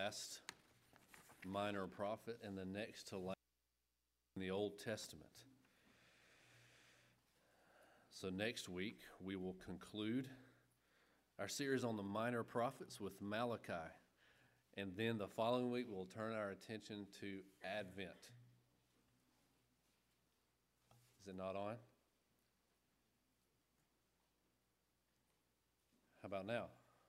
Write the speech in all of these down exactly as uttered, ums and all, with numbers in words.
last minor prophet and the next to last in the Old Testament. So next week we will conclude our series on the minor prophets with Malachi. And then the following week we'll turn our attention to Advent. Is it not on? How about now?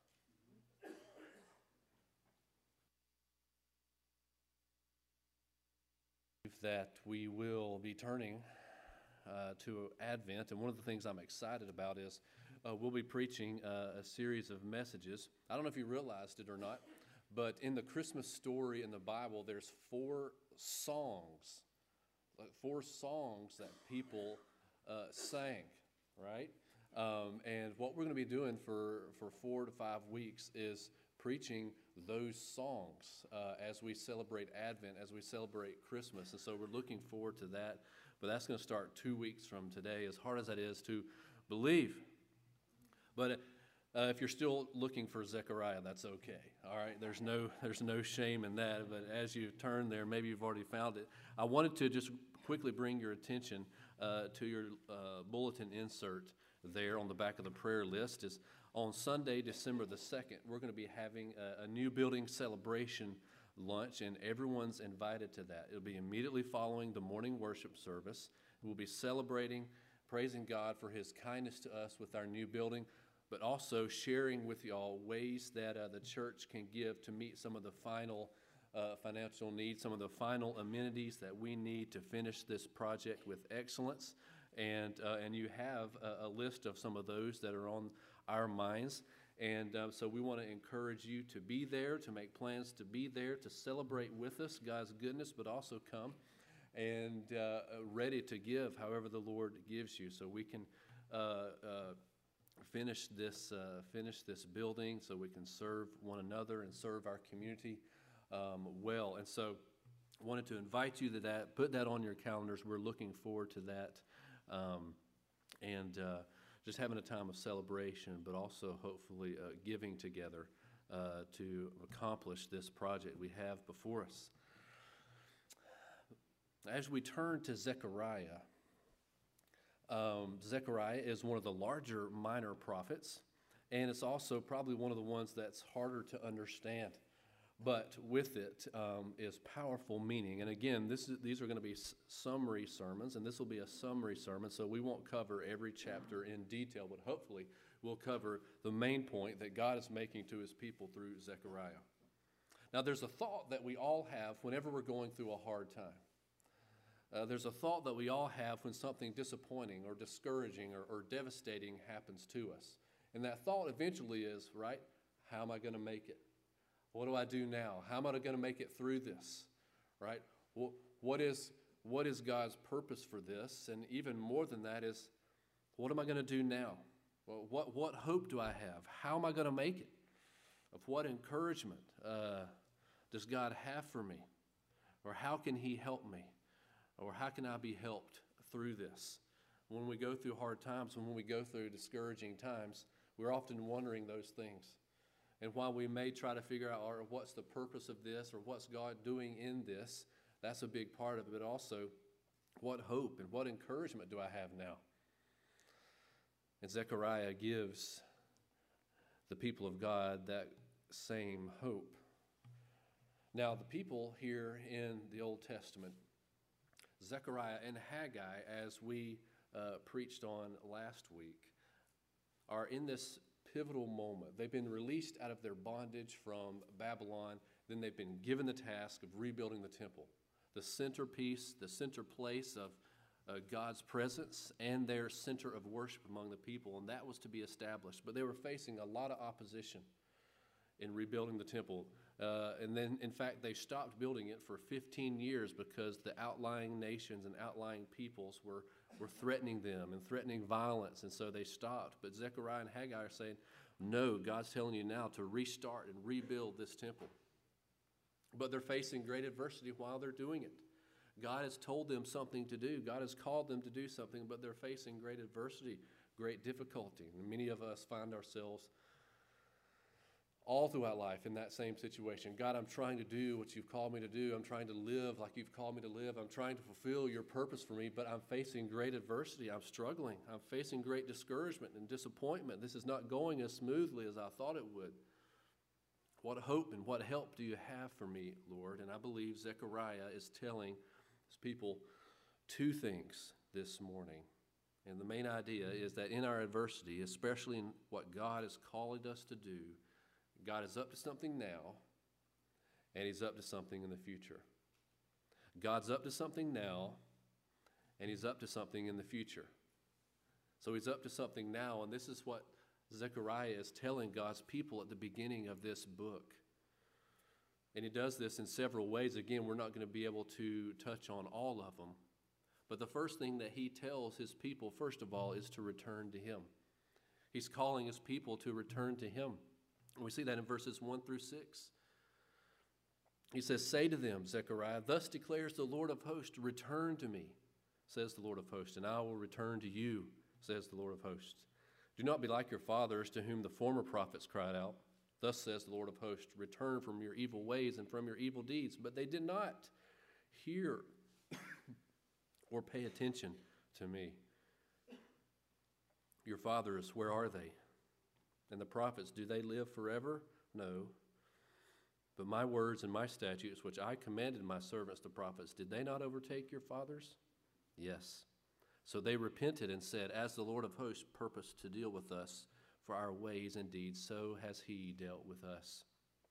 That we will be turning uh, to Advent, and one of the things I'm excited about is uh, we'll be preaching uh, a series of messages. I don't know if you realized it or not, but in the Christmas story in the Bible, there's four songs, like four songs that people uh, sang, right? Um, and what we're going to be doing for, for four to five weeks is preaching those songs uh, as we celebrate Advent, as we celebrate Christmas. And so we're looking forward to that. But that's going to start two weeks from today, as hard as that is to believe. But uh, if you're still looking for Zechariah, that's okay. All right, there's no there's no shame in that. But as you turn there, maybe you've already found it. I wanted to just quickly bring your attention uh, to your uh, bulletin insert there on the back of the prayer list. Is on Sunday, December the second, we're going to be having a, a new building celebration lunch, and everyone's invited to that. It'll be immediately following the morning worship service. We'll be celebrating, praising God for His kindness to us with our new building, but also sharing with y'all ways that uh, the church can give to meet some of the final uh, financial needs, some of the final amenities that we need to finish this project with excellence. And uh, and you have a, a list of some of those that are on our minds. And uh, so we want to encourage you to be there, to make plans to be there, to celebrate with us God's goodness, but also come and uh, ready to give however the Lord gives you, so we can uh, uh, finish this uh, finish this building, so we can serve one another and serve our community um, well. And so I wanted to invite you to that. Put that on your calendars. We're looking forward to that. Um, and uh, just having a time of celebration, but also hopefully uh, giving together uh, to accomplish this project we have before us. As we turn to Zechariah, um, Zechariah is one of the larger minor prophets, and it's also probably one of the ones that's harder to understand. But with it um, is powerful meaning. And again, this is, these are going to be s- summary sermons, and this will be a summary sermon, so we won't cover every chapter in detail, but hopefully we'll cover the main point that God is making to His people through Zechariah. Now, there's a thought that we all have whenever we're going through a hard time. Uh, there's a thought that we all have when something disappointing or discouraging or, or devastating happens to us. And that thought eventually is, right, how am I going to make it? What do I do now? How am I going to make it through this, right? Well, what is what is God's purpose for this? And even more than that is, what am I going to do now? Well, what, what hope do I have? How am I going to make it? Of what encouragement uh, does God have for me? Or how can He help me? Or how can I be helped through this? When we go through hard times, when we go through discouraging times, we're often wondering those things. And while we may try to figure out, or what's the purpose of this, or what's God doing in this, that's a big part of it. But also, what hope and what encouragement do I have now? And Zechariah gives the people of God that same hope. Now, the people here in the Old Testament, Zechariah and Haggai, as we uh, preached on last week, are in this pivotal moment. They've been released out of their bondage from Babylon. Then they've been given the task of rebuilding the temple, the centerpiece, the center place of uh, God's presence and their center of worship among the people, and that was to be established. But they were facing a lot of opposition in rebuilding the temple. Uh, and then, in fact, they stopped building it for fifteen years because the outlying nations and outlying peoples were, were threatening them and threatening violence, and so they stopped. But Zechariah and Haggai are saying, no, God's telling you now to restart and rebuild this temple. But they're facing great adversity while they're doing it. God has told them something to do. God has called them to do something, but they're facing great adversity, great difficulty. And many of us find ourselves all throughout life in that same situation. God, I'm trying to do what you've called me to do. I'm trying to live like you've called me to live. I'm trying to fulfill your purpose for me, but I'm facing great adversity. I'm struggling. I'm facing great discouragement and disappointment. This is not going as smoothly as I thought it would. What hope and what help do you have for me, Lord? And I believe Zechariah is telling his people two things this morning. And the main idea is that in our adversity, especially in what God is calling us to do, God is up to something now, and he's up to something in the future. God's up to something now, and he's up to something in the future. So he's up to something now, and this is what Zechariah is telling God's people at the beginning of this book. And he does this in several ways. Again, we're not going to be able to touch on all of them. But the first thing that he tells his people, first of all, is to return to him. He's calling his people to return to him. We see that in verses one through six. He says, "Say to them, Zechariah, thus declares the Lord of hosts, return to me, says the Lord of hosts, and I will return to you, says the Lord of hosts. Do not be like your fathers, to whom the former prophets cried out. Thus says the Lord of hosts, return from your evil ways and from your evil deeds. But they did not hear or pay attention to me. Your fathers, where are they? And the prophets, do they live forever? No. But my words and my statutes, which I commanded my servants the prophets, did they not overtake your fathers? Yes. So they repented and said, as the Lord of hosts purposed to deal with us for our ways and deeds, so has he dealt with us."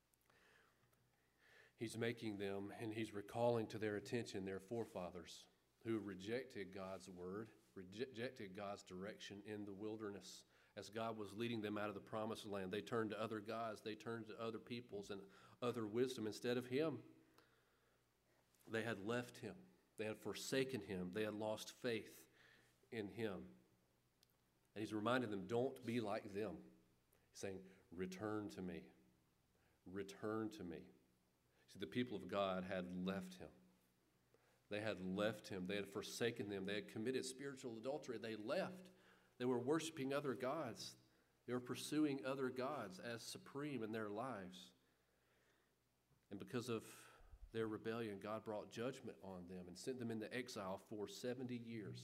He's making them, and he's recalling to their attention their forefathers who rejected God's word, rejected God's direction in the wilderness. As God was leading them out of the promised land, they turned to other gods, they turned to other peoples and other wisdom instead of him. They had left him. They had forsaken him. They had lost faith in him. And he's reminding them, don't be like them. He's saying, return to me. Return to me. See, the people of God had left him. They had left him. They had forsaken him. They had committed spiritual adultery. They left. They were worshiping other gods. They were pursuing other gods as supreme in their lives. And because of their rebellion, God brought judgment on them and sent them into exile for seventy years.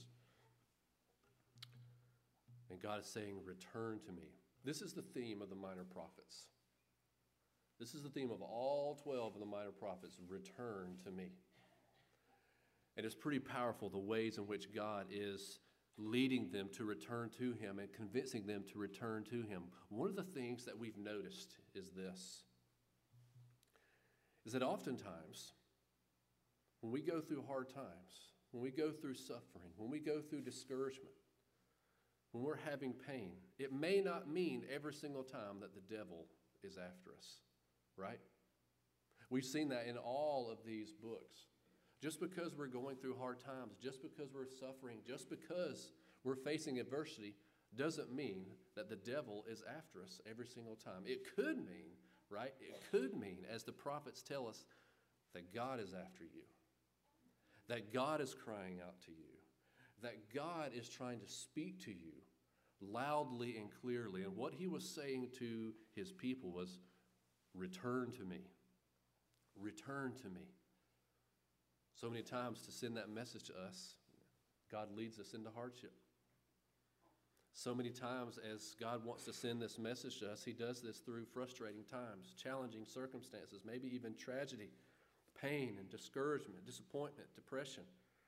And God is saying, return to me. This is the theme of the minor prophets. This is the theme of all twelve of the minor prophets, return to me. And it's pretty powerful the ways in which God is leading them to return to him and convincing them to return to him. One of the things that we've noticed is this, is that oftentimes when we go through hard times, when we go through suffering, when we go through discouragement, when we're having pain, it may not mean every single time that the devil is after us, right? We've seen that in all of these books. Just because we're going through hard times, just because we're suffering, just because we're facing adversity, doesn't mean that the devil is after us every single time. It could mean, right? It could mean, as the prophets tell us, that God is after you, that God is crying out to you, that God is trying to speak to you loudly and clearly. And what he was saying to his people was, return to me, return to me. So many times to send that message to us, God leads us into hardship. So many times as God wants to send this message to us, he does this through frustrating times, challenging circumstances, maybe even tragedy, pain and discouragement, disappointment, depression.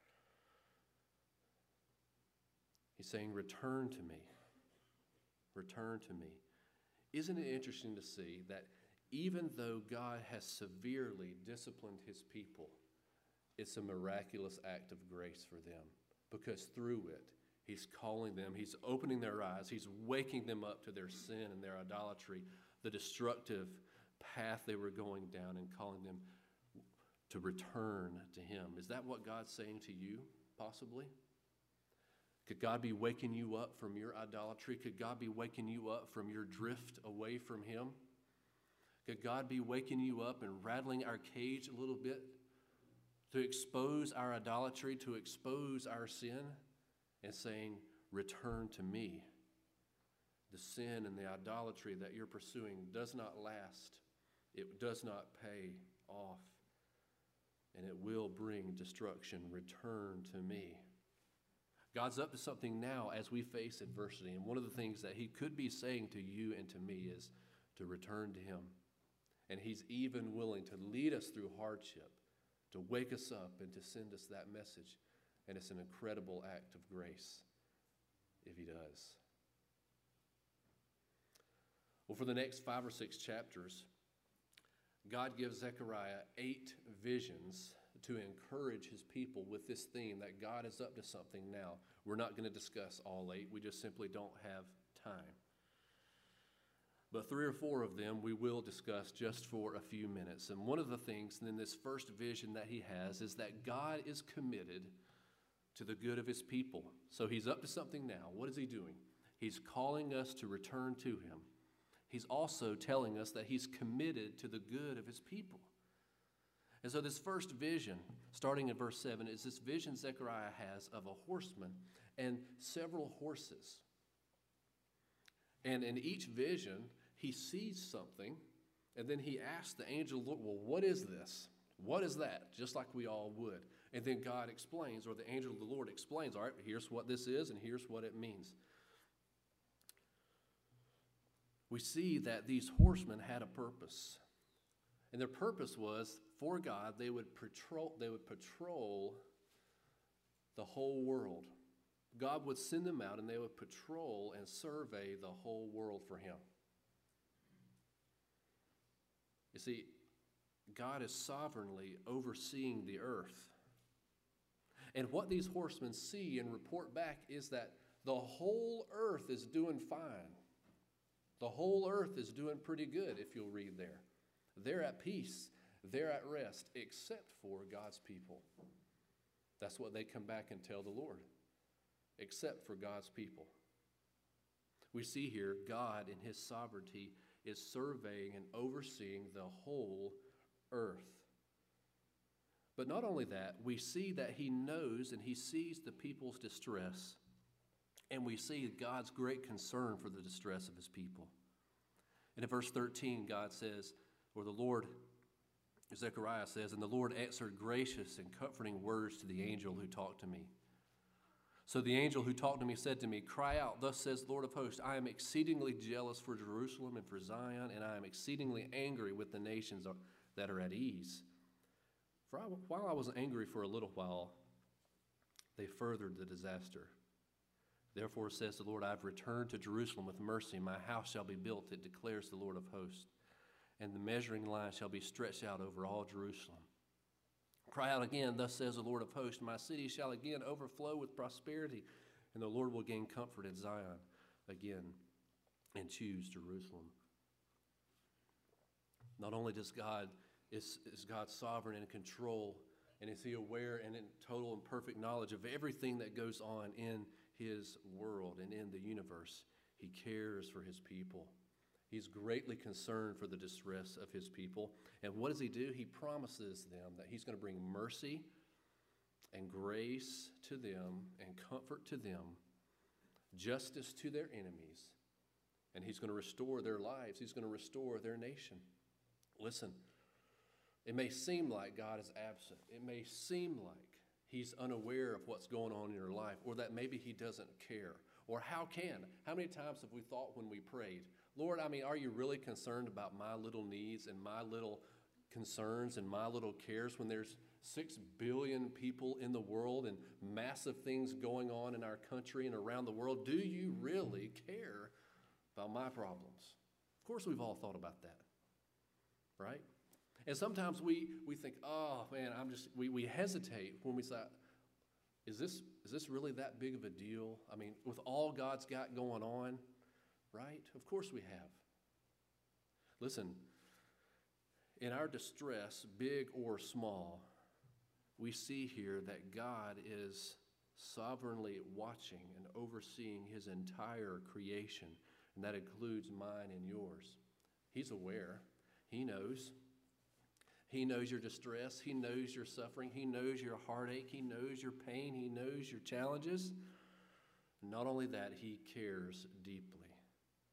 He's saying, return to me. Return to me. Isn't it interesting to see that even though God has severely disciplined his people, it's a miraculous act of grace for them, because through it, he's calling them, he's opening their eyes, he's waking them up to their sin and their idolatry, the destructive path they were going down, and calling them to return to him. Is that what God's saying to you, possibly? Could God be waking you up from your idolatry? Could God be waking you up from your drift away from him? Could God be waking you up and rattling our cage a little bit to expose our idolatry, to expose our sin, and saying, return to me. The sin and the idolatry that you're pursuing does not last. It does not pay off. And it will bring destruction. Return to me. God's up to something now as we face adversity. And one of the things that he could be saying to you and to me is to return to him. And he's even willing to lead us through hardship, to wake us up and to send us that message. And it's an incredible act of grace if he does. Well, for the next five or six chapters, God gives Zechariah eight visions to encourage his people with this theme that God is up to something now. We're not going to discuss all eight. We just simply don't have time. But three or four of them we will discuss just for a few minutes. And one of the things in this first vision that he has is that God is committed to the good of his people. So he's up to something now. What is he doing? He's calling us to return to him. He's also telling us that he's committed to the good of his people. And so this first vision, starting in verse seven, is this vision Zechariah has of a horseman and several horses. And in each vision, he sees something, and then he asks the angel, well, what is this? What is that? Just like we all would. And then God explains, or the angel of the Lord explains, all right, here's what this is, and here's what it means. We see that these horsemen had a purpose. And their purpose was, for God, they would patrol, they would patrol the whole world. God would send them out, and they would patrol and survey the whole world for him. You see, God is sovereignly overseeing the earth. And what these horsemen see and report back is that the whole earth is doing fine. The whole earth is doing pretty good, if you'll read there. They're at peace. They're at rest, except for God's people. That's what they come back and tell the Lord, except for God's people. We see here God in his sovereignty is surveying and overseeing the whole earth. But not only that, we see that he knows and he sees the people's distress. And we see God's great concern for the distress of his people. And in verse thirteen, God says, or the Lord, Zechariah says, and the Lord answered gracious and comforting words to the angel who talked to me. So the angel who talked to me said to me, cry out, thus says the Lord of hosts, I am exceedingly jealous for Jerusalem and for Zion, and I am exceedingly angry with the nations that are at ease. For I, while I was angry for a little while, they furthered the disaster. Therefore, says the Lord, I have returned to Jerusalem with mercy. My house shall be built, it declares the Lord of hosts. And the measuring line shall be stretched out over all Jerusalem. Cry out again, thus says the Lord of hosts, my city shall again overflow with prosperity, and the Lord will gain comfort at Zion again and choose Jerusalem. Not only does God, is, is God sovereign and in control, and is he aware and in total and perfect knowledge of everything that goes on in his world and in the universe. He cares for his people. He's greatly concerned for the distress of his people. And what does he do? He promises them that he's going to bring mercy and grace to them and comfort to them, justice to their enemies, and he's going to restore their lives. He's going to restore their nation. Listen, it may seem like God is absent. It may seem like he's unaware of what's going on in your life, or that maybe he doesn't care. Or how can? How many times have we thought when we prayed, Lord, I mean, are you really concerned about my little needs and my little concerns and my little cares when there's six billion people in the world and massive things going on in our country and around the world? Do you really care about my problems? Of course, we've all thought about that, right? And sometimes we, we think, oh, man, I'm just, we, we hesitate when we say, is this, is this really that big of a deal? I mean, with all God's got going on, right? Of course we have. Listen, in our distress, big or small, we see here that God is sovereignly watching and overseeing his entire creation, and that includes mine and yours. He's aware. He knows. He knows your distress. He knows your suffering. He knows your heartache. He knows your pain. He knows your challenges. Not only that, he cares deeply.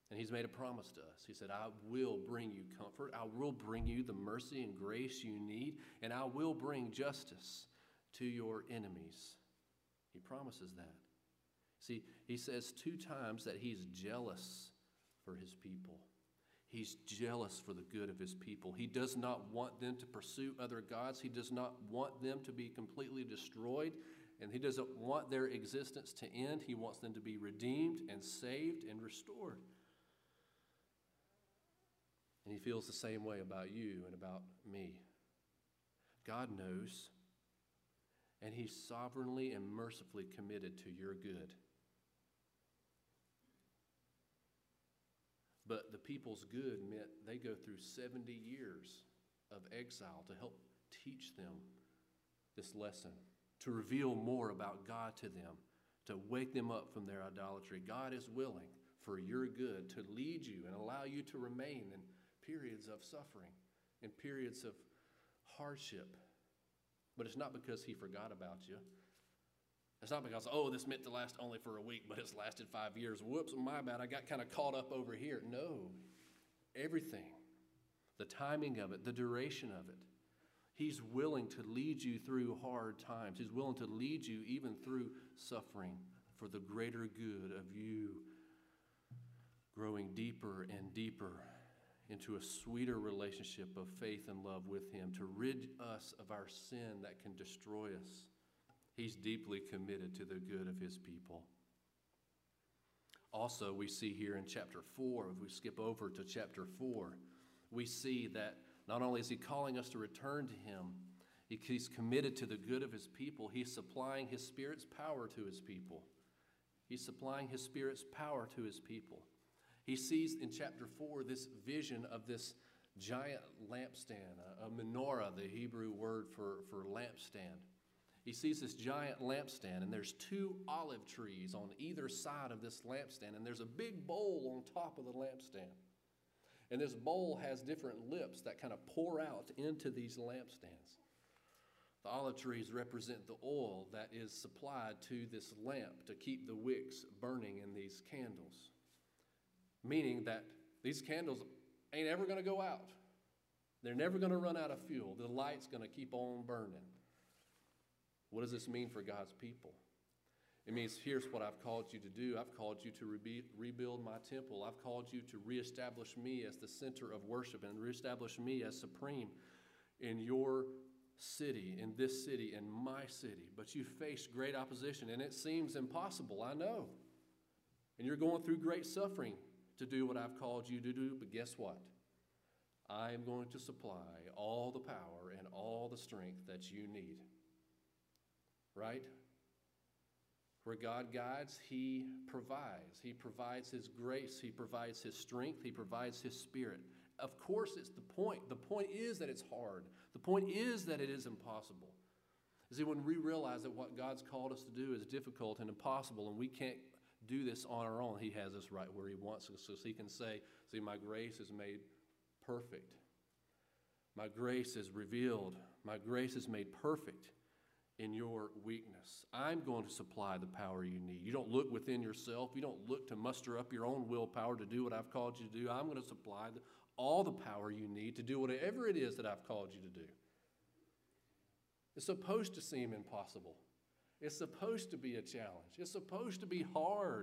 And he's made a promise to us. He said, I will bring you comfort. I will bring you the mercy and grace you need. And I will bring justice to your enemies. He promises that. See, he says two times that he's jealous for his people. He's jealous for the good of his people. He does not want them to pursue other gods. He does not want them to be completely destroyed. And he doesn't want their existence to end. He wants them to be redeemed and saved and restored. And he feels the same way about you and about me. God knows, and he's sovereignly and mercifully committed to your good. But the people's good meant they go through seventy years of exile to help teach them this lesson, to reveal more about God to them, to wake them up from their idolatry. God is willing for your good to lead you and allow you to remain in periods of suffering, in periods of hardship. But it's not because he forgot about you. It's not because, oh, this meant to last only for a week, but it's lasted five years. Whoops, my bad, I got kind of caught up over here. No, everything, the timing of it, the duration of it. He's willing to lead you through hard times. He's willing to lead you even through suffering for the greater good of you growing deeper and deeper into a sweeter relationship of faith and love with him, to rid us of our sin that can destroy us. He's deeply committed to the good of his people. Also, we see here in chapter four, if we skip over to chapter four, we see that not only is he calling us to return to him, he's committed to the good of his people. He's supplying his Spirit's power to his people. He's supplying his Spirit's power to his people. He sees in chapter four this vision of this giant lampstand, a, a menorah, the Hebrew word for, for lampstand. He sees this giant lampstand, and there's two olive trees on either side of this lampstand, and there's a big bowl on top of the lampstand. And this bowl has different lips that kind of pour out into these lampstands. The olive trees represent the oil that is supplied to this lamp to keep the wicks burning in these candles. Meaning that these candles ain't ever going to go out. They're never going to run out of fuel. The light's going to keep on burning. What does this mean for God's people? It means here's what I've called you to do. I've called you to re- rebuild my temple. I've called you to reestablish me as the center of worship and reestablish me as supreme in your city, in this city, in my city. But you face great opposition, and it seems impossible, I know. And you're going through great suffering to do what I've called you to do, but guess what? I am going to supply all the power and all the strength that you need. Right? Where God guides, he provides. He provides his grace. He provides his strength. He provides his Spirit. Of course, it's the point. The point is that it's hard. The point is that it is impossible. See, when we realize that what God's called us to do is difficult and impossible, and we can't do this on our own, he has us right where he wants us, so he can say, see, my grace is made perfect. My grace is revealed. My grace is made perfect in your weakness. I'm going to supply the power you need. You don't look within yourself. You don't look to muster up your own willpower to do what I've called you to do. I'm going to supply the, all the power you need to do whatever it is that I've called you to do. It's supposed to seem impossible. It's supposed to be a challenge. It's supposed to be hard.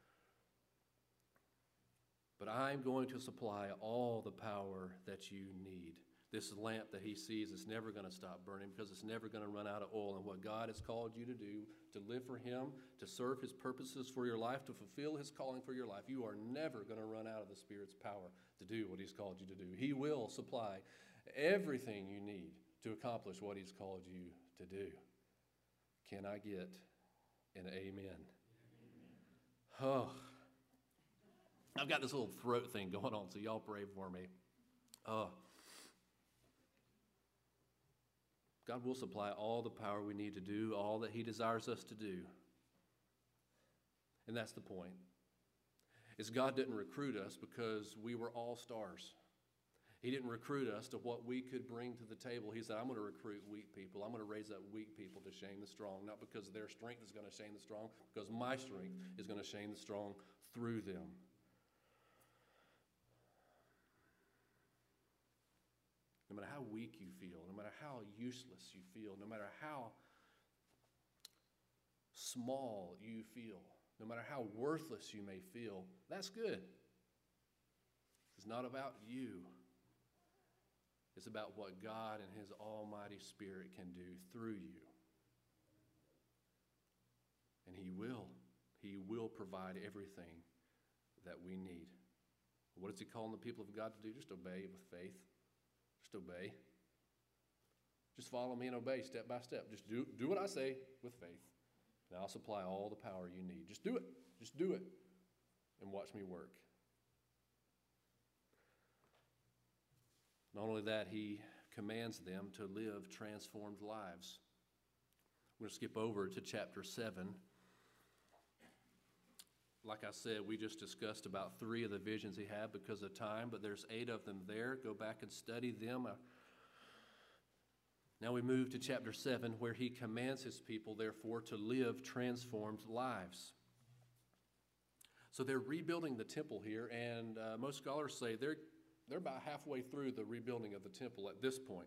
But I'm going to supply all the power that you need. This lamp that he sees is never going to stop burning because it's never going to run out of oil. And what God has called you to do, to live for him, to serve his purposes for your life, to fulfill his calling for your life, you are never going to run out of the Spirit's power to do what he's called you to do. He will supply everything you need to accomplish what he's called you to do. Can I get an amen? Amen. Oh, I've got this little throat thing going on, so y'all pray for me. Oh. God will supply all the power we need to do all that he desires us to do. And that's the point. Is God didn't recruit us because we were all stars. He didn't recruit us to what we could bring to the table. He said, I'm going to recruit weak people. I'm going to raise up weak people to shame the strong, not because their strength is going to shame the strong, because my strength is going to shame the strong through them. no matter how weak you feel, no matter how useless you feel, no matter how small you feel, no matter how worthless you may feel, that's good. It's not about you. It's about what God and His Almighty Spirit can do through you. And He will. He will provide everything that we need. What is He calling the people of God to do? Just obey with faith. Just obey. Just follow me and obey step by step. Just do, do what I say with faith. And I'll supply all the power you need. Just do it. Just do it. And watch me work. Not only that, He commands them to live transformed lives. We're going to skip over to chapter seven. Like I said, we just discussed about three of the visions he had because of time, but there's eight of them there. Go back and study them. Now we move to chapter seven, where he commands his people, therefore, to live transformed lives. So they're rebuilding the temple here, and uh, most scholars say they're, they're about halfway through the rebuilding of the temple at this point.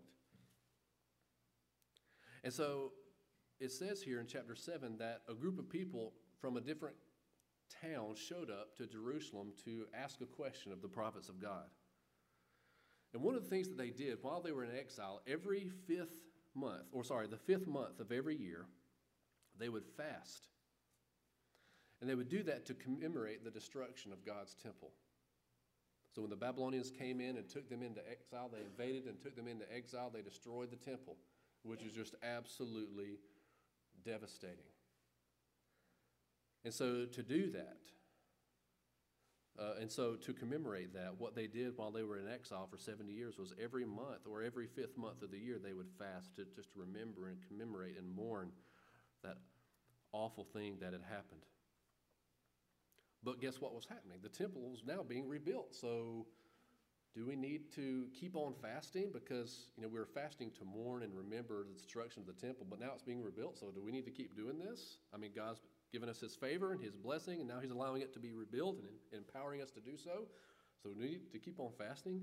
And so it says here in chapter seven that a group of people from a different town showed up to Jerusalem to ask a question of the prophets of God. And one of the things that they did while they were in exile, every fifth month, or sorry, the fifth month of every year, they would fast. And they would do that to commemorate the destruction of God's temple. So when the Babylonians came in and took them into exile, they invaded and took them into exile, they destroyed the temple, which is just absolutely devastating. And so to do that, uh, and so to commemorate that, what they did while they were in exile for seventy years was every month or every fifth month of the year they would fast to just to remember and commemorate and mourn that awful thing that had happened. But guess what was happening? The temple was now being rebuilt. So do we need to keep on fasting? Because, you know, we were fasting to mourn and remember the destruction of the temple, but now it's being rebuilt. So do we need to keep doing this? I mean, God's given us His favor and His blessing, and now He's allowing it to be rebuilt and empowering us to do so. So we need to keep on fasting.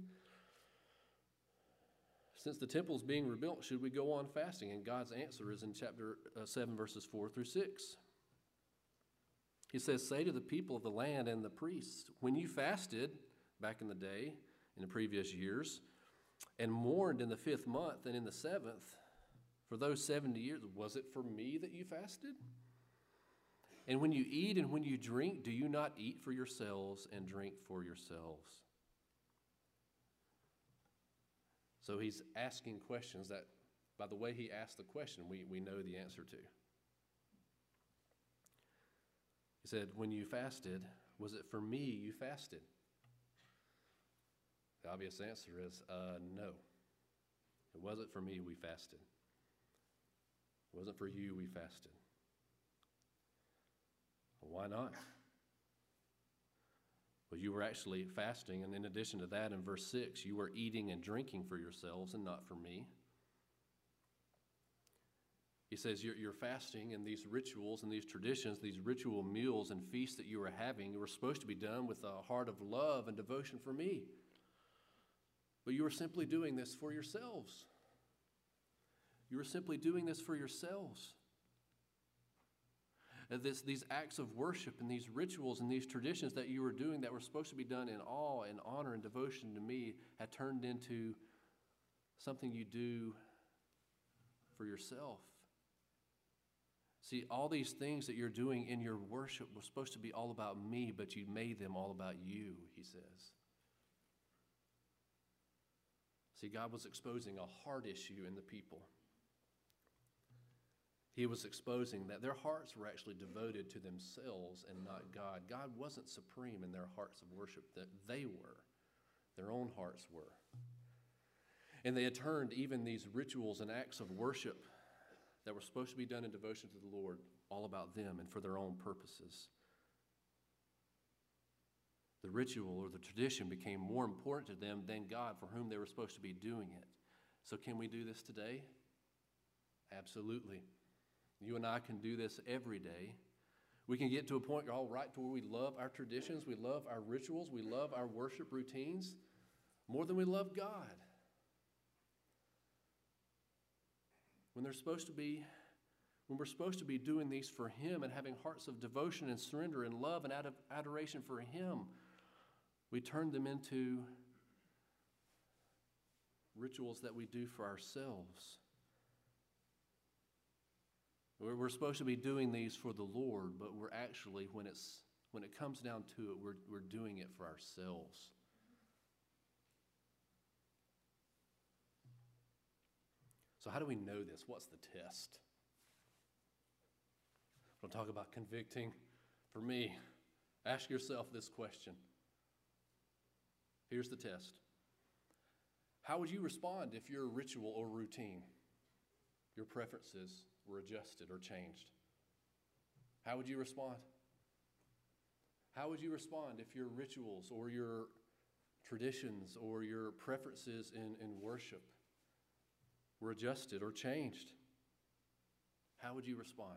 Since the temple is being rebuilt, should we go on fasting? And God's answer is in chapter uh, seven, verses four through six. He says, "Say to the people of the land and the priests, when you fasted back in the day, in the previous years, and mourned in the fifth month and in the seventh, for those seventy years, was it for me that you fasted? And when you eat and when you drink, do you not eat for yourselves and drink for yourselves?" So he's asking questions that, by the way he asked the question, we, we know the answer to. He said, when you fasted, was it for me you fasted? The obvious answer is uh, no. It wasn't for me we fasted. It wasn't for you we fasted. Why not? Well, you were actually fasting, and in addition to that, in verse six, you were eating and drinking for yourselves and not for me. He says you're, you're fasting, and these rituals and these traditions, these ritual meals and feasts that you were having, were supposed to be done with a heart of love and devotion for me. But you were simply doing this for yourselves. You were simply doing this for yourselves. This, these acts of worship and these rituals and these traditions that you were doing that were supposed to be done in awe and honor and devotion to me had turned into something you do for yourself. See, all these things that you're doing in your worship were supposed to be all about me, but you made them all about you, he says. See, God was exposing a heart issue in the people. He was exposing that their hearts were actually devoted to themselves and not God. God wasn't supreme in their hearts of worship, that they were. Their own hearts were. And they had turned even these rituals and acts of worship that were supposed to be done in devotion to the Lord all about them and for their own purposes. The ritual or the tradition became more important to them than God, for whom they were supposed to be doing it. So can we do this today? Absolutely. You and I can do this every day. We can get to a point all right to where we love our traditions, we love our rituals, we love our worship routines more than we love God. when they're supposed to be, when we're supposed to be doing these for Him and having hearts of devotion and surrender and love and out of adoration for Him, we turn them into rituals that we do for ourselves. We're, we're supposed to be doing these for the Lord, but we're actually, when it's when it comes down to it, we're we're doing it for ourselves. So how do we know this? What's the test? We'll talk about convicting. For me, ask yourself this question. Here's the test. How would you respond if your ritual or routine, your preferences were adjusted or changed? How would you respond? How would you respond if your rituals or your traditions or your preferences in, in worship were adjusted or changed? How would you respond?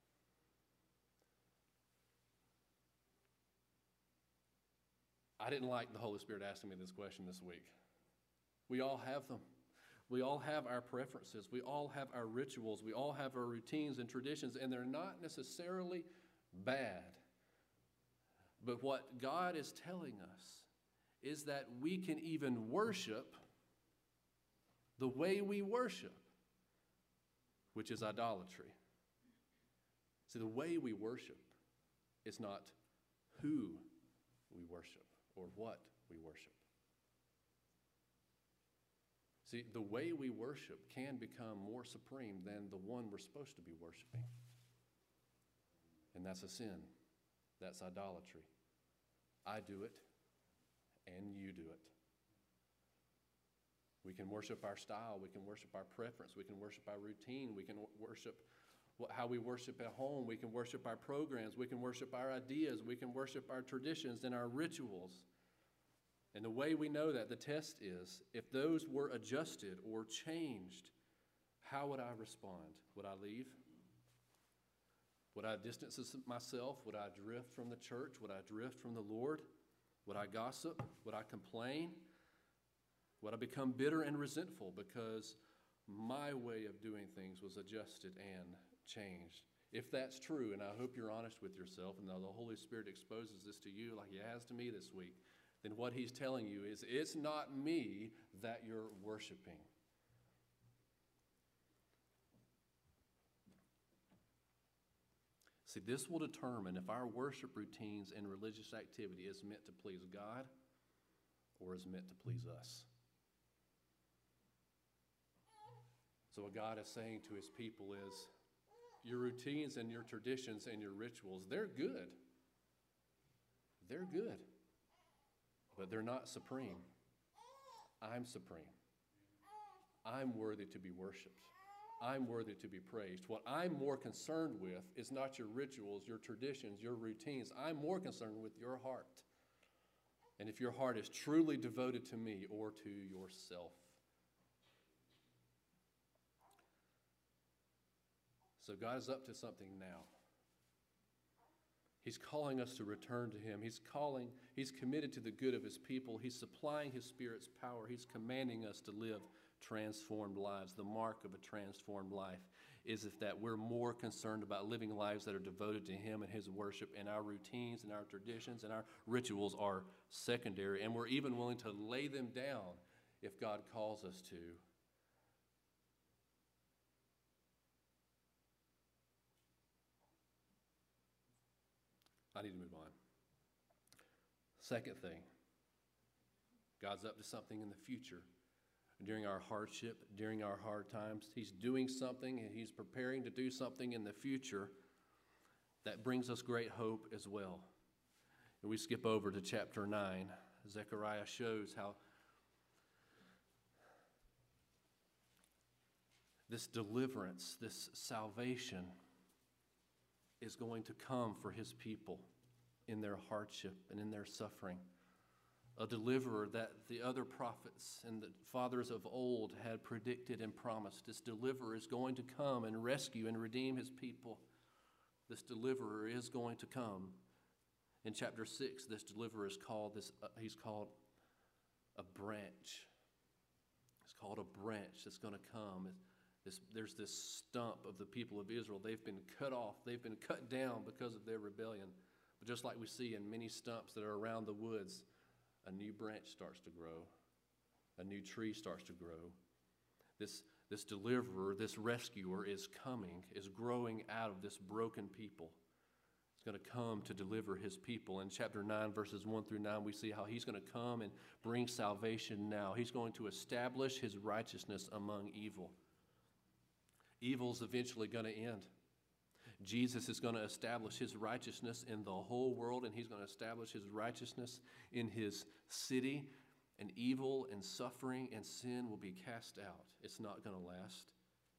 I didn't like the Holy Spirit asking me this question this week. We all have them. We all have our preferences. We all have our rituals. We all have our routines and traditions, and they're not necessarily bad. But what God is telling us is that we can even worship the way we worship, which is idolatry. See, the way we worship is not who we worship or what we worship. See, the way we worship can become more supreme than the one we're supposed to be worshiping. And that's a sin. That's idolatry. I do it, and you do it. We can worship our style. We can worship our preference. We can worship our routine. We can worship how we worship at home. We can worship our programs. We can worship our ideas. We can worship our traditions and our rituals. And the way we know that, the test is, if those were adjusted or changed, how would I respond? Would I leave? Would I distance myself? Would I drift from the church? Would I drift from the Lord? Would I gossip? Would I complain? Would I become bitter and resentful because my way of doing things was adjusted and changed? If that's true, and I hope you're honest with yourself, and the Holy Spirit exposes this to you like He has to me this week, then what He's telling you is, it's not me that you're worshiping. See, this will determine if our worship routines and religious activity is meant to please God or is meant to please us. So what God is saying to His people is, your routines and your traditions and your rituals, they're good. They're good. But they're not supreme. I'm supreme. I'm worthy to be worshiped. I'm worthy to be praised. What I'm more concerned with is not your rituals, your traditions, your routines. I'm more concerned with your heart. And if your heart is truly devoted to me or to yourself. So God is up to something now. He's calling us to return to Him. He's calling, He's committed to the good of His people. He's supplying His Spirit's power. He's commanding us to live transformed lives. The mark of a transformed life is if that we're more concerned about living lives that are devoted to Him and His worship, and our routines and our traditions and our rituals are secondary, and we're even willing to lay them down if God calls us to. I need to move on. Second thing, God's up to something in the future. During our hardship, during our hard times, He's doing something, and He's preparing to do something in the future that brings us great hope as well. And we skip over to chapter nine. Zechariah shows how this deliverance, this salvation is going to come for His people in their hardship and in their suffering. A deliverer that the other prophets and the fathers of old had predicted and promised. This deliverer is going to come and rescue and redeem His people. This deliverer is going to come. In chapter six, this deliverer is called, this, uh, he's called a branch. It's called a branch that's going to come. This, there's this stump of the people of Israel. They've been cut off. They've been cut down because of their rebellion. But just like we see in many stumps that are around the woods, a new branch starts to grow. A new tree starts to grow. This, this deliverer, this rescuer is coming, is growing out of this broken people. He's going to come to deliver his people. In chapter nine, verses one through nine, we see how he's going to come and bring salvation now. He's going to establish his righteousness among evil. Evil's eventually going to end. Jesus is going to establish his righteousness in the whole world, and he's going to establish his righteousness in his city, and evil and suffering and sin will be cast out. It's not going to last.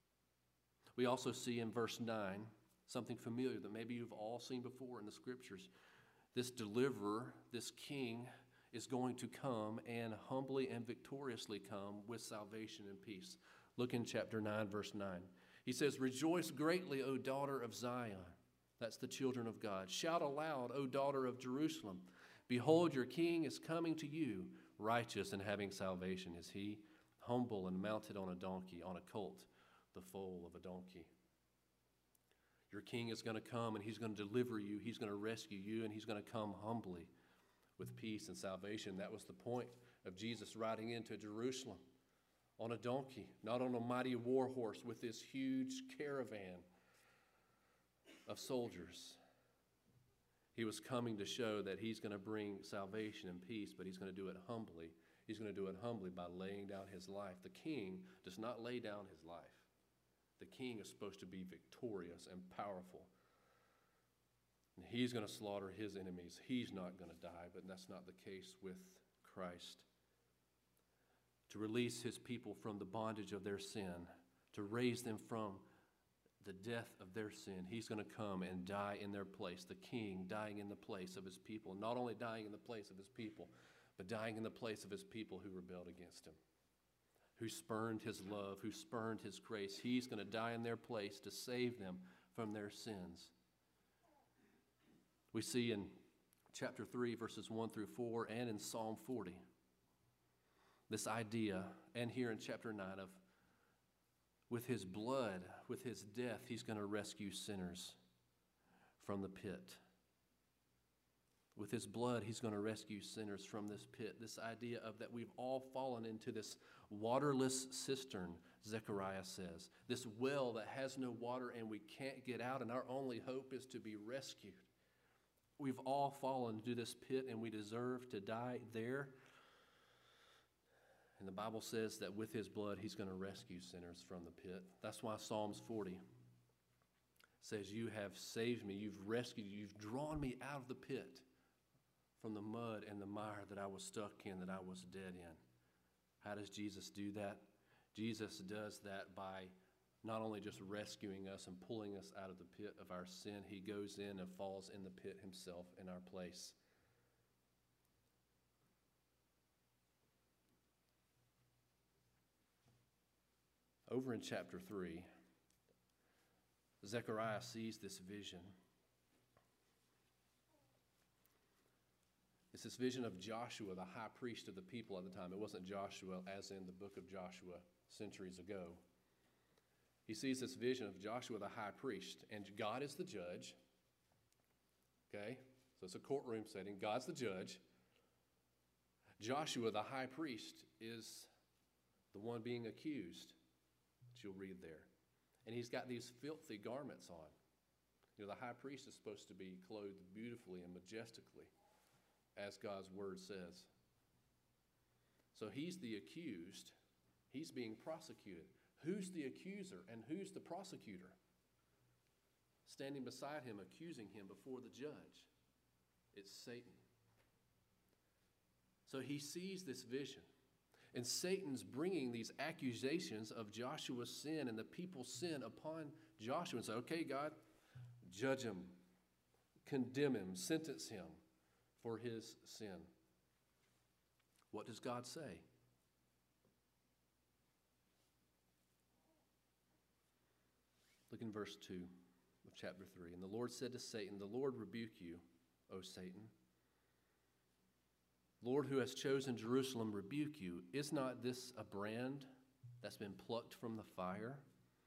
We also see in verse nine something familiar that maybe you've all seen before in the scriptures. This deliverer, this king, is going to come and humbly and victoriously come with salvation and peace. Look in chapter nine, verse nine. He says, "Rejoice greatly, O daughter of Zion." That's the children of God. "Shout aloud, O daughter of Jerusalem. Behold, your king is coming to you. Righteous and having salvation is he, humble and mounted on a donkey, on a colt, the foal of a donkey." Your king is going to come and he's going to deliver you. He's going to rescue you, and he's going to come humbly with peace and salvation. That was the point of Jesus riding into Jerusalem on a donkey, not on a mighty war horse with this huge caravan of soldiers. He was coming to show that he's going to bring salvation and peace, but he's going to do it humbly. He's going to do it humbly by laying down his life. The king does not lay down his life. The king is supposed to be victorious and powerful. And he's going to slaughter his enemies. He's not going to die, but that's not the case with Christ. To release his people from the bondage of their sin, to raise them from the death of their sin, he's going to come and die in their place. The king dying in the place of his people. Not only dying in the place of his people, but dying in the place of his people who rebelled against him, who spurned his love, who spurned his grace. He's going to die in their place to save them from their sins. We see in chapter three, verses one through four, and in Psalm forty, this idea, and here in chapter nine, of with his blood, with his death, he's going to rescue sinners from the pit. With his blood, he's going to rescue sinners from this pit. This idea of that we've all fallen into this waterless cistern, Zechariah says. This well that has no water and we can't get out, and our only hope is to be rescued. We've all fallen into this pit and we deserve to die there. And the Bible says that with his blood, he's going to rescue sinners from the pit. That's why Psalms forty says, "You have saved me, you've rescued, you've drawn me out of the pit, from the mud and the mire that I was stuck in, that I was dead in." How does Jesus do that? Jesus does that by not only just rescuing us and pulling us out of the pit of our sin, he goes in and falls in the pit himself in our place. Over in chapter three, Zechariah sees this vision. It's this vision of Joshua, the high priest of the people at the time. It wasn't Joshua as in the book of Joshua centuries ago. He sees this vision of Joshua, the high priest, and God is the judge. Okay? So it's a courtroom setting. God's the judge. Joshua, the high priest, is the one being accused, that you'll read there. And he's got these filthy garments on. You know, the high priest is supposed to be clothed beautifully and majestically, as God's word says. So he's the accused. He's being prosecuted. Who's the accuser and who's the prosecutor? Standing beside him, accusing him before the judge. It's Satan. So he sees this vision. And Satan's bringing these accusations of Joshua's sin and the people's sin upon Joshua and say, "Okay, God, judge him, condemn him, sentence him for his sin." What does God say? Look in verse two of chapter three. "And the Lord said to Satan, the Lord rebuke you, O Satan. Lord, who has chosen Jerusalem, rebuke you. Is not this a brand that's been plucked from the fire?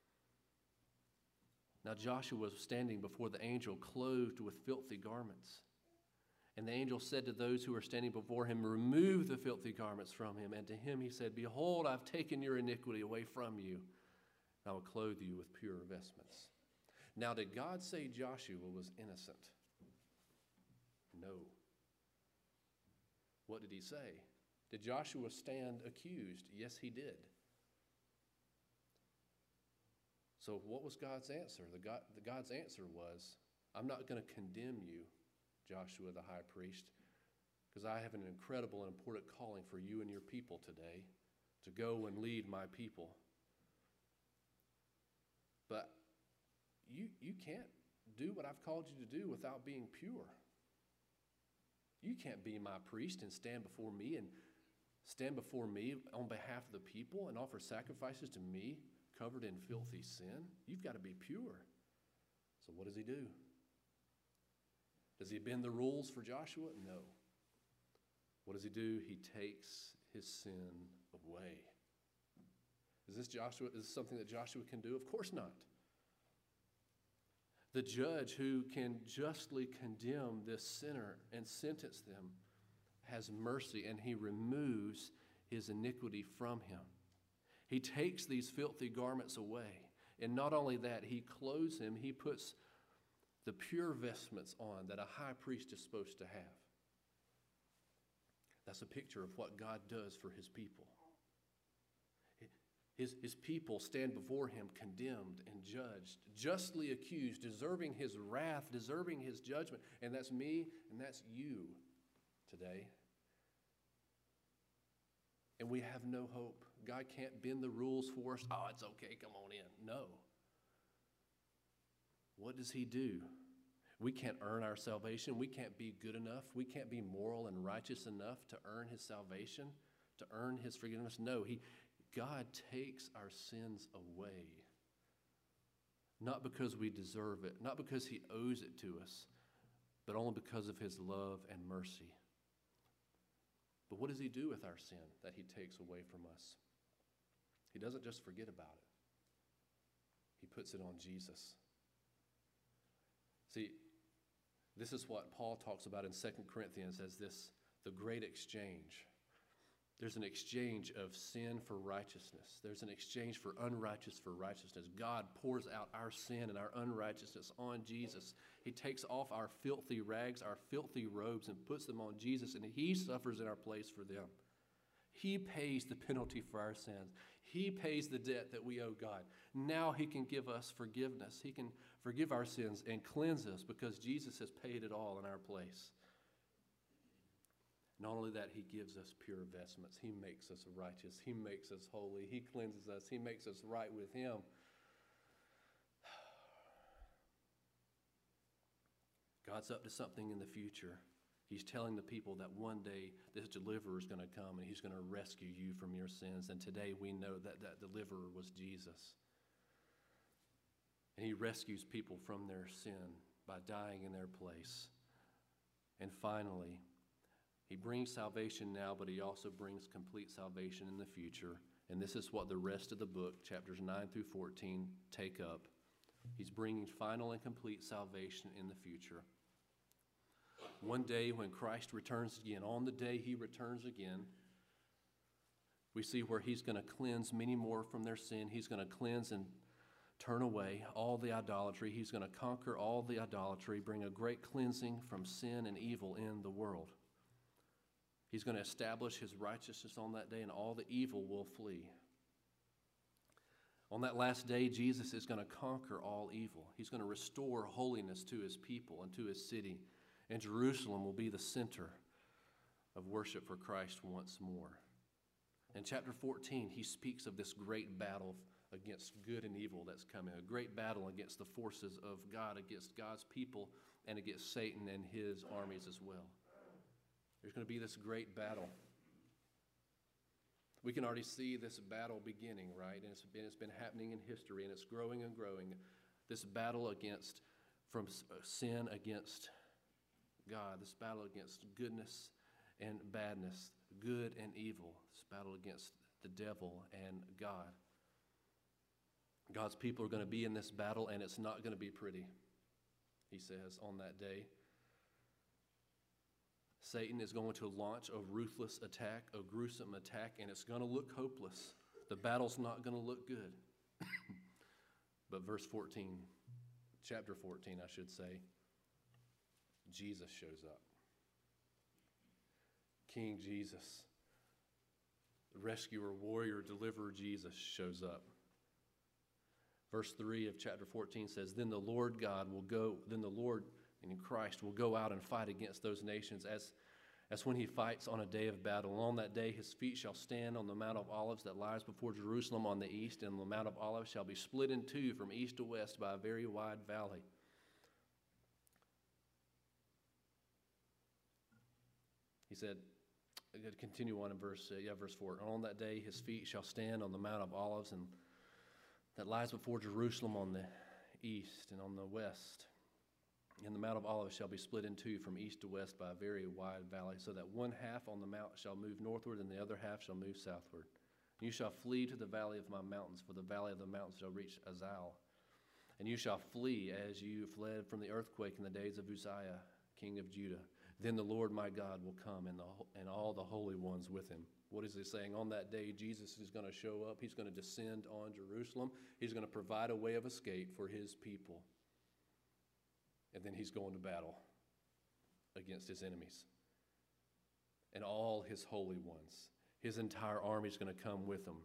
Now Joshua was standing before the angel, clothed with filthy garments. And the angel said to those who were standing before him, "Remove the filthy garments from him." And to him he said, "Behold, I've taken your iniquity away from you, and I will clothe you with pure vestments." Now, did God say Joshua was innocent? No. What did he say? Did Joshua stand accused? Yes, he did. So what was God's answer? The, God, the God's answer was, "I'm not going to condemn you, Joshua the high priest, because I have an incredible and important calling for you and your people today to go and lead my people. But you, you can't do what I've called you to do without being pure. You can't be my priest and stand before me and stand before me on behalf of the people and offer sacrifices to me covered in filthy sin. You've got to be pure." So what does he do? Does he bend the rules for Joshua? No. What does he do? He takes his sin away. Is this Joshua? Is this something that Joshua can do? Of course not. The judge who can justly condemn this sinner and sentence them has mercy, and he removes his iniquity from him. He takes these filthy garments away. And not only that, he clothes him, he puts the pure vestments on that a high priest is supposed to have. That's a picture of what God does for his people. His, his people stand before him condemned and judged, justly accused, deserving his wrath, deserving his judgment. And that's me and that's you today. And we have no hope. God can't bend the rules for us. "Oh, it's okay, come on in." No. What does he do? We can't earn our salvation. We can't be good enough. We can't be moral and righteous enough to earn his salvation, to earn his forgiveness. No, he, God takes our sins away. Not because we deserve it, not because he owes it to us, but only because of his love and mercy. But what does he do with our sin that he takes away from us? He doesn't just forget about it. He puts it on Jesus. See, this is what Paul talks about in Second Corinthians as this, the great exchange. There's an exchange of sin for righteousness. There's an exchange for unrighteous for righteousness. God pours out our sin and our unrighteousness on Jesus. He takes off our filthy rags, our filthy robes, and puts them on Jesus, and he suffers in our place for them. He pays the penalty for our sins. He pays the debt that we owe God. Now he can give us forgiveness. He can forgive our sins and cleanse us because Jesus has paid it all in our place. Not only that, he gives us pure vestments. He makes us righteous. He makes us holy. He cleanses us. He makes us right with him. God's up to something in the future. He's telling the people that one day this deliverer is going to come and he's going to rescue you from your sins. And today we know that that deliverer was Jesus. And he rescues people from their sin by dying in their place. And finally, he brings salvation now, but he also brings complete salvation in the future. And this is what the rest of the book, chapters nine through fourteen, take up. He's bringing final and complete salvation in the future. One day when Christ returns again, on the day he returns again, we see where he's going to cleanse many more from their sin. He's going to cleanse and turn away all the idolatry. He's going to conquer all the idolatry, bring a great cleansing from sin and evil in the world. He's going to establish his righteousness on that day, and all the evil will flee. On that last day, Jesus is going to conquer all evil. He's going to restore holiness to his people and to his city. And Jerusalem will be the center of worship for Christ once more. In chapter fourteen, he speaks of this great battle against good and evil that's coming, a great battle against the forces of God, against God's people, and against Satan and his armies as well. There's going to be this great battle. We can already see this battle beginning, right? And it's been, it's been happening in history, and it's growing and growing. This battle against, from sin against God, this battle against goodness and badness, good and evil, this battle against the devil and God. God's people are going to be in this battle, and it's not going to be pretty, he says, on that day. Satan is going to launch a ruthless attack, a gruesome attack, and it's going to look hopeless. The battle's not going to look good. But verse fourteen, chapter fourteen, I should say, Jesus shows up. King Jesus, the rescuer, warrior, deliverer Jesus shows up. Verse three of chapter fourteen says, Then the Lord God will go, then the Lord, meaning Christ, will go out and fight against those nations as, as when he fights on a day of battle. And on that day his feet shall stand on the Mount of Olives that lies before Jerusalem on the east, and the Mount of Olives shall be split in two from east to west by a very wide valley. He said, I'm going to continue on in verse, uh, yeah, verse four. And on that day his feet shall stand on the Mount of Olives, and that lies before Jerusalem on the east and on the west. And the Mount of Olives shall be split in two from east to west by a very wide valley, so that one half on the mount shall move northward, and the other half shall move southward. And you shall flee to the valley of my mountains, for the valley of the mountains shall reach Azal. And you shall flee as you fled from the earthquake in the days of Uzziah, king of Judah. Then the Lord my God will come, and, the, and all the holy ones with him. What is he saying? On that day, Jesus is going to show up. He's going to descend on Jerusalem. He's going to provide a way of escape for his people. And then he's going to battle against his enemies and all his holy ones. His entire army is going to come with him.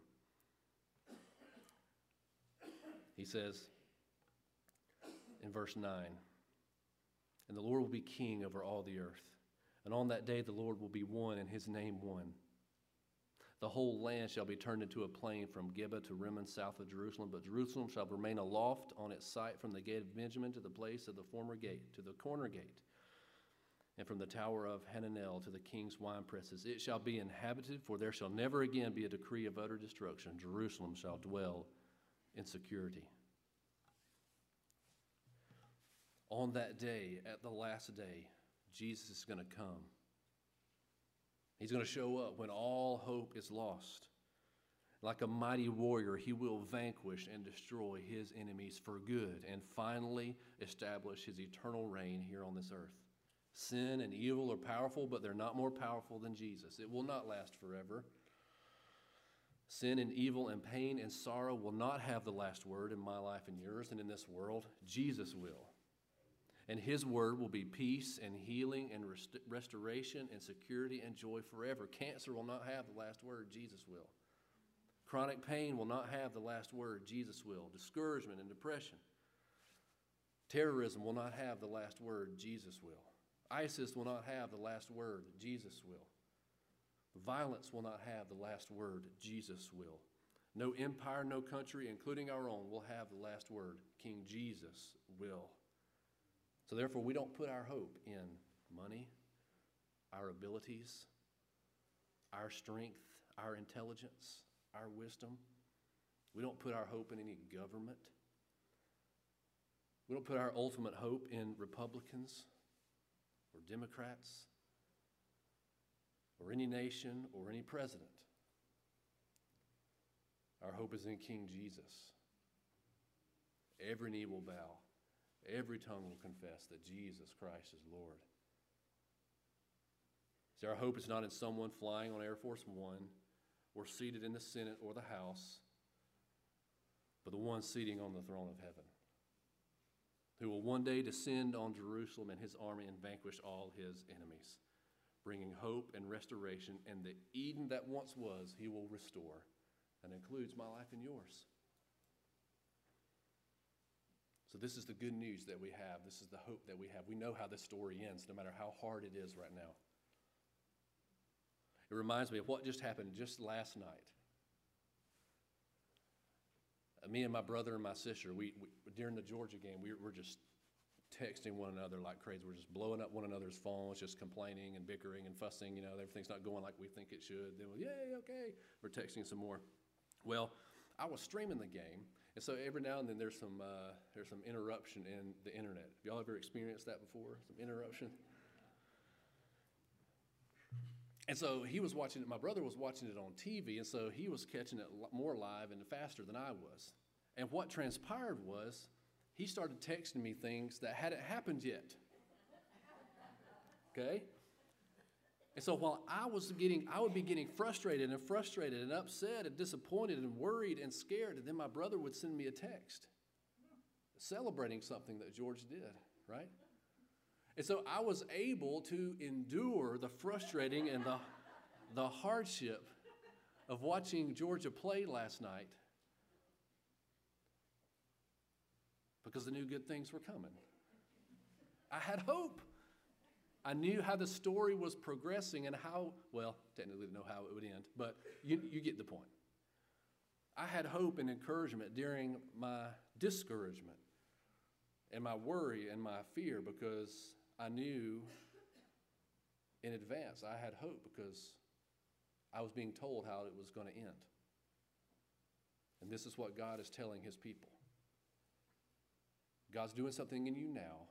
He says in verse nine, And the Lord will be king over all the earth. And on that day the Lord will be one, and his name one. The whole land shall be turned into a plain from Gibeah to Rimmon south of Jerusalem, but Jerusalem shall remain aloft on its site from the gate of Benjamin to the place of the former gate, to the corner gate, and from the tower of Hananel to the king's winepresses. It shall be inhabited, for there shall never again be a decree of utter destruction. Jerusalem shall dwell in security. On that day, at the last day, Jesus is going to come. He's going to show up when all hope is lost. Like a mighty warrior, he will vanquish and destroy his enemies for good and finally establish his eternal reign here on this earth. Sin and evil are powerful, but they're not more powerful than Jesus. It will not last forever. Sin and evil and pain and sorrow will not have the last word in my life and yours and in this world. Jesus will. And his word will be peace and healing and rest- restoration and security and joy forever. Cancer will not have the last word. Jesus will. Chronic pain will not have the last word. Jesus will. Discouragement and depression. Terrorism will not have the last word. Jesus will. ISIS will not have the last word. Jesus will. Violence will not have the last word. Jesus will. No empire, no country, including our own, will have the last word. King Jesus will. So therefore, we don't put our hope in money, our abilities, our strength, our intelligence, our wisdom. We don't put our hope in any government. We don't put our ultimate hope in Republicans or Democrats or any nation or any president. Our hope is in King Jesus. Every knee will bow. Every tongue will confess that Jesus Christ is Lord. See, our hope is not in someone flying on Air Force One or seated in the Senate or the House, but the one seating on the throne of heaven, who will one day descend on Jerusalem and his army and vanquish all his enemies, bringing hope and restoration, and the Eden that once was, he will restore, and includes my life and yours. So this is the good news that we have. This is the hope that we have. We know how this story ends, no matter how hard it is right now. It reminds me of what just happened just last night. Uh, me and my brother and my sister, we, we during the Georgia game, we were just texting one another like crazy. We're just blowing up one another's phones, just complaining and bickering and fussing. You know, everything's not going like we think it should. Then, we're, yay, okay. We're texting some more. Well, I was streaming the game. And so every now and then there's some uh, there's some interruption in the internet. Have y'all ever experienced that before? Some interruption? And so he was watching it, my brother was watching it on T V, and so he was catching it more live and faster than I was. And what transpired was he started texting me things that hadn't happened yet. Okay? And so while I was getting, I would be getting frustrated and frustrated and upset and disappointed and worried and scared, and then my brother would send me a text celebrating something that George did, right? And so I was able to endure the frustrating and the, the hardship of watching Georgia play last night because I knew good things were coming. I had hope. I knew how the story was progressing and how, well, technically didn't know how it would end, but you, you get the point. I had hope and encouragement during my discouragement and my worry and my fear because I knew in advance I had hope because I was being told how it was going to end. And this is what God is telling his people. God's doing something in you now.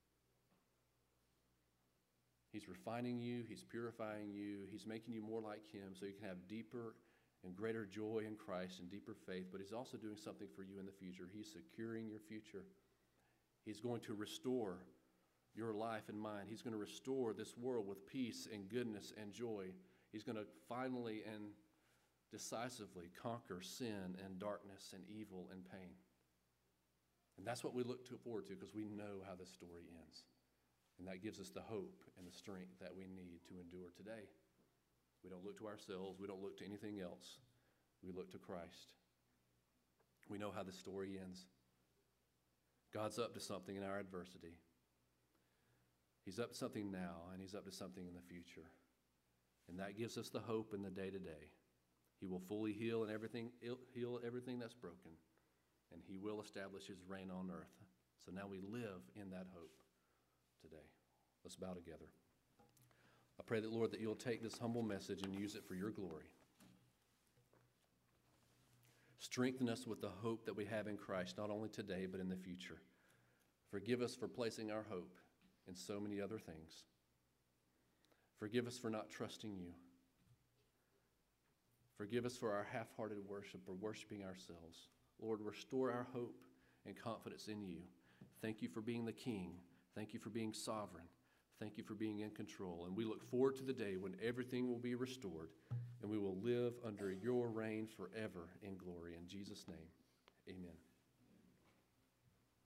He's refining you. He's purifying you. He's making you more like him so you can have deeper and greater joy in Christ and deeper faith. But he's also doing something for you in the future. He's securing your future. He's going to restore your life and mine. He's going to restore this world with peace and goodness and joy. He's going to finally and decisively conquer sin and darkness and evil and pain. And that's what we look to forward to because we know how this story ends. And that gives us the hope and the strength that we need to endure today. We don't look to ourselves. We don't look to anything else. We look to Christ. We know how the story ends. God's up to something in our adversity. He's up to something now, and he's up to something in the future. And that gives us the hope in the day-to-day. He will fully heal and everything, heal everything that's broken, and he will establish his reign on earth. So now we live in that hope today. Let's bow together. I pray that, Lord, that you'll take this humble message and use it for your glory. Strengthen us with the hope that we have in Christ, not only today, but in the future. Forgive us for placing our hope in so many other things. Forgive us for not trusting you. Forgive us for our half-hearted worship or worshiping ourselves. Lord, restore our hope and confidence in you. Thank you for being the King. Thank you for being sovereign. Thank you for being in control. And we look forward to the day when everything will be restored and we will live under your reign forever in glory. In Jesus' name, amen.